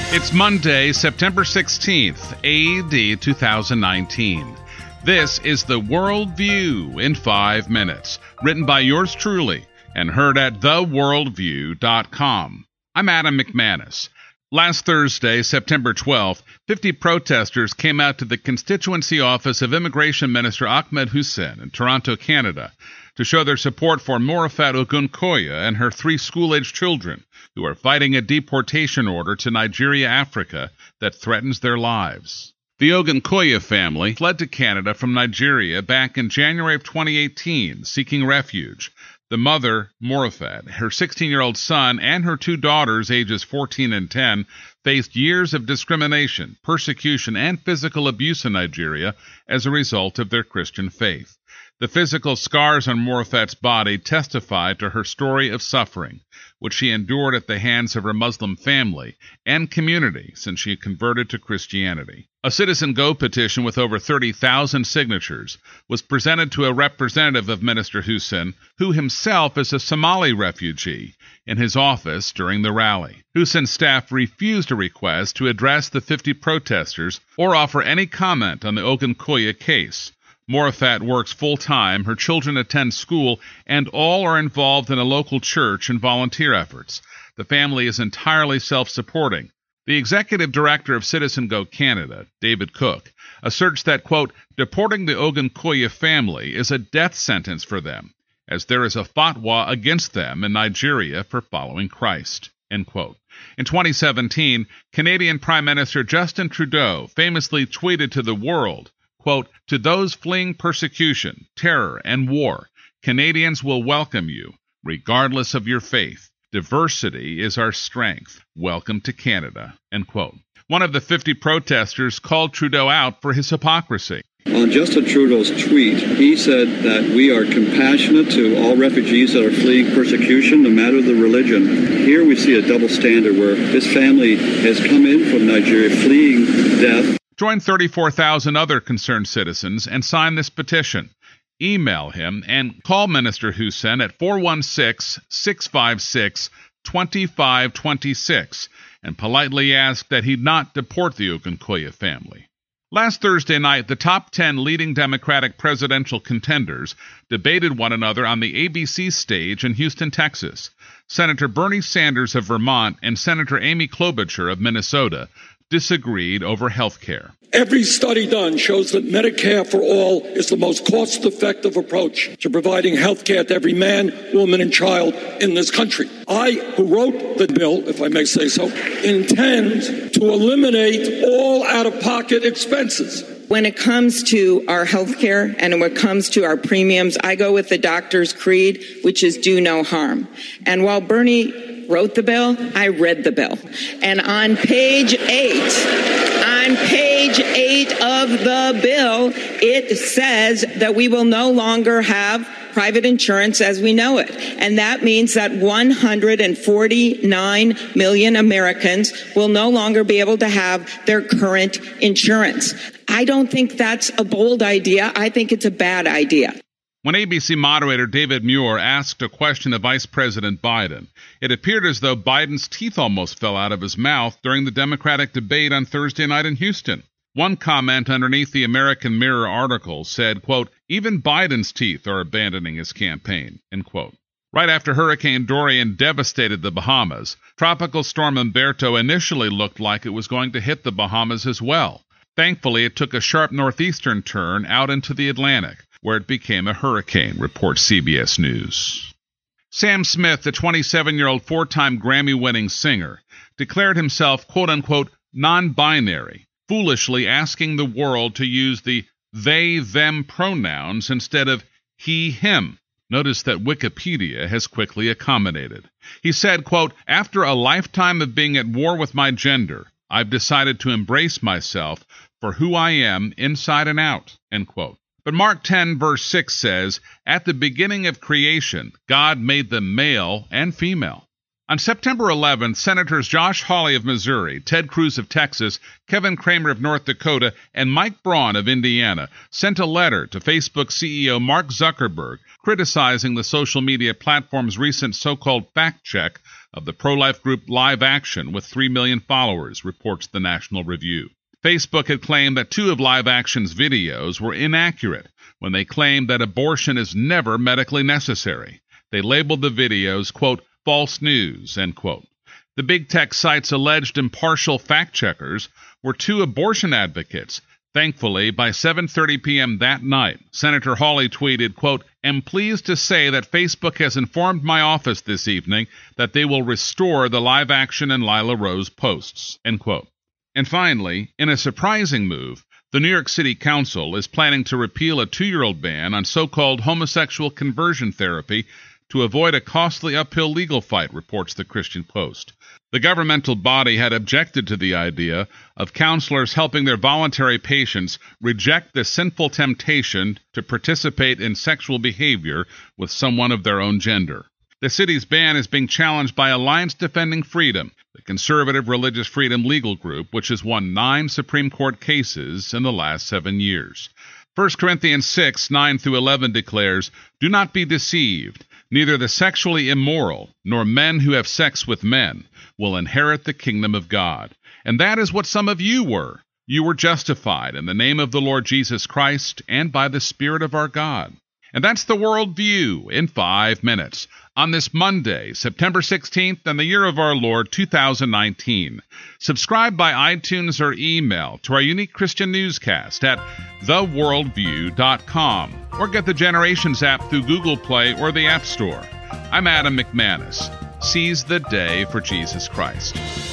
It's Monday, September 16th, AD 2019. This is the World View in 5 minutes, written by yours truly and heard at theworldview.com. I'm Adam McManus. Last Thursday, September 12th, 50 protesters came out to the constituency office of Immigration Minister Ahmed Hussen in Toronto, Canada, to show their support for Mourafet Ogunkoya and her 3 school-aged children who are fighting a deportation order to Nigeria, Africa, that threatens their lives. The Ogunkoya family fled to Canada from Nigeria back in January of 2018, seeking refuge. The mother, Mourafet, her 16-year-old son, and her 2 daughters, ages 14 and 10, faced years of discrimination, persecution, and physical abuse in Nigeria as a result of their Christian faith. The physical scars on Mourafet's body testified to her story of suffering, which she endured at the hands of her Muslim family and community since she converted to Christianity. A Citizen Go petition with over 30,000 signatures was presented to a representative of Minister Hussen, who himself is a Somali refugee, in his office during the rally. Hussen's staff refused a request to address the 50 protesters or offer any comment on the Ogunkoya case. Mourafet works full-time, her children attend school, and all are involved in a local church and volunteer efforts. The family is entirely self-supporting. The executive director of Citizen Go Canada, David Cook, asserts that, quote, deporting the Ogunkoya family is a death sentence for them, as there is a fatwa against them in Nigeria for following Christ, end quote. In 2017, Canadian Prime Minister Justin Trudeau famously tweeted to the world, quote, to those fleeing persecution, terror, and war, Canadians will welcome you, regardless of your faith. Diversity is our strength. Welcome to Canada, end quote. One of the 50 protesters called Trudeau out for his hypocrisy. On Justin Trudeau's tweet, he said that we are compassionate to all refugees that are fleeing persecution, no matter the religion. Here we see a double standard where this family has come in from Nigeria fleeing death. Join 34,000 other concerned citizens and sign this petition. Email him and call Minister Hussen at 416-656-2526 and politely ask that he not deport the Ogunkoya family. Last Thursday night, the top 10 leading Democratic presidential contenders debated one another on the ABC stage in Houston, Texas. Senator Bernie Sanders of Vermont and Senator Amy Klobuchar of Minnesota disagreed over health care. Every study done shows that Medicare for all is the most cost-effective approach to providing health care to every man, woman, and child in this country. I, who wrote the bill, if I may say so, intend to eliminate all out-of-pocket expenses. When it comes to our health care and when it comes to our premiums, I go with the doctor's creed, which is do no harm. And while Bernie wrote the bill, I read the bill. And on page 8 of the bill, it says that we will no longer have private insurance as we know it. And that means that 149 million Americans will no longer be able to have their current insurance. I don't think that's a bold idea. I think it's a bad idea. When ABC moderator David Muir asked a question of Vice President Biden, it appeared as though Biden's teeth almost fell out of his mouth during the Democratic debate on Thursday night in Houston. One comment underneath the American Mirror article said, quote, even Biden's teeth are abandoning his campaign, end quote. Right after Hurricane Dorian devastated the Bahamas, Tropical Storm Umberto initially looked like it was going to hit the Bahamas as well. Thankfully, it took a sharp northeastern turn out into the Atlantic, where it became a hurricane, reports CBS News. Sam Smith, the 27-year-old 4-time Grammy-winning singer, declared himself, quote-unquote, non-binary, foolishly asking the world to use the they-them pronouns instead of he-him. Notice that Wikipedia has quickly accommodated. He said, quote, after a lifetime of being at war with my gender, I've decided to embrace myself for who I am inside and out, end quote. But Mark 10, verse 6 says, at the beginning of creation, God made them male and female. On September 11th, Senators Josh Hawley of Missouri, Ted Cruz of Texas, Kevin Cramer of North Dakota, and Mike Braun of Indiana sent a letter to Facebook CEO Mark Zuckerberg criticizing the social media platform's recent so-called fact check of the pro-life group Live Action with 3 million followers, reports the National Review. Facebook had claimed that 2 of Live Action's videos were inaccurate when they claimed that abortion is never medically necessary. They labeled the videos, quote, false news, end quote. The big tech site's alleged impartial fact-checkers were 2 abortion advocates. Thankfully, by 7:30 p.m. that night, Senator Hawley tweeted, quote, am pleased to say that Facebook has informed my office this evening that they will restore the Live Action and Lila Rose posts, end quote. And finally, in a surprising move, the New York City Council is planning to repeal a 2-year-old ban on so-called homosexual conversion therapy to avoid a costly uphill legal fight, reports the Christian Post. The governmental body had objected to the idea of counselors helping their voluntary patients reject the sinful temptation to participate in sexual behavior with someone of their own gender. The city's ban is being challenged by Alliance Defending Freedom, the conservative religious freedom legal group, which has won 9 Supreme Court cases in the last 7 years. 1 Corinthians 6, 9 through 11 declares, do not be deceived. Neither the sexually immoral, nor men who have sex with men, will inherit the kingdom of God. And that is what some of you were. You were justified in the name of the Lord Jesus Christ and by the Spirit of our God. And that's the World View in 5 minutes on this Monday, September 16th, and the year of our Lord 2019. Subscribe by iTunes or email to our unique Christian newscast at theworldview.com or get the Generations app through Google Play or the App Store. I'm Adam McManus. Seize the day for Jesus Christ.